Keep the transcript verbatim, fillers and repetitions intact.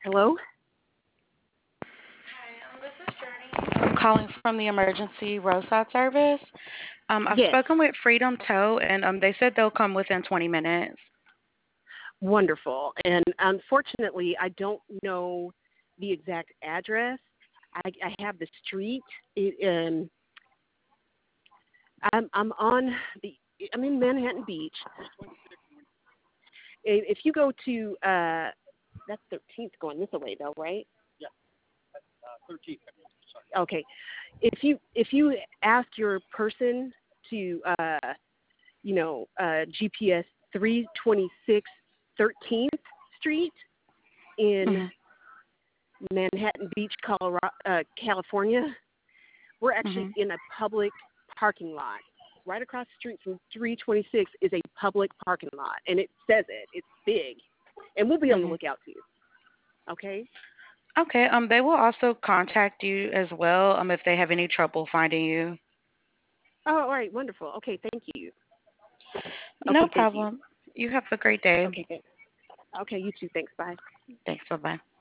Hello? Hi, um, this is Journey. I'm calling from the emergency roadside service. Um, I've Yes. spoken with Freedom Tow, and um, they said they'll come within twenty minutes. Wonderful. And unfortunately, I don't know the exact address. I, I have the street. It, um, I'm, I'm on the. I'm in Manhattan Beach. I- If you go to uh, that's thirteenth going this way though, right? Okay. If you if you ask your person to uh, you know uh, G P S three twenty-six thirteenth Street in Mhm. Manhattan Beach, Colorado, uh, California, we're actually Mhm. in a public parking lot. Right across the street from three twenty-six is a public parking lot, and it says it. It's big, and we'll be on the Mhm. lookout too. Okay. Okay. Um, they will also contact you as well. Um, if they have any trouble finding you. Oh, all right. Wonderful. Okay. Thank you. No Okay. Thank you. problem. You have a great day. Okay. Thanks. Okay. You too. Thanks. Bye. Thanks. Bye bye.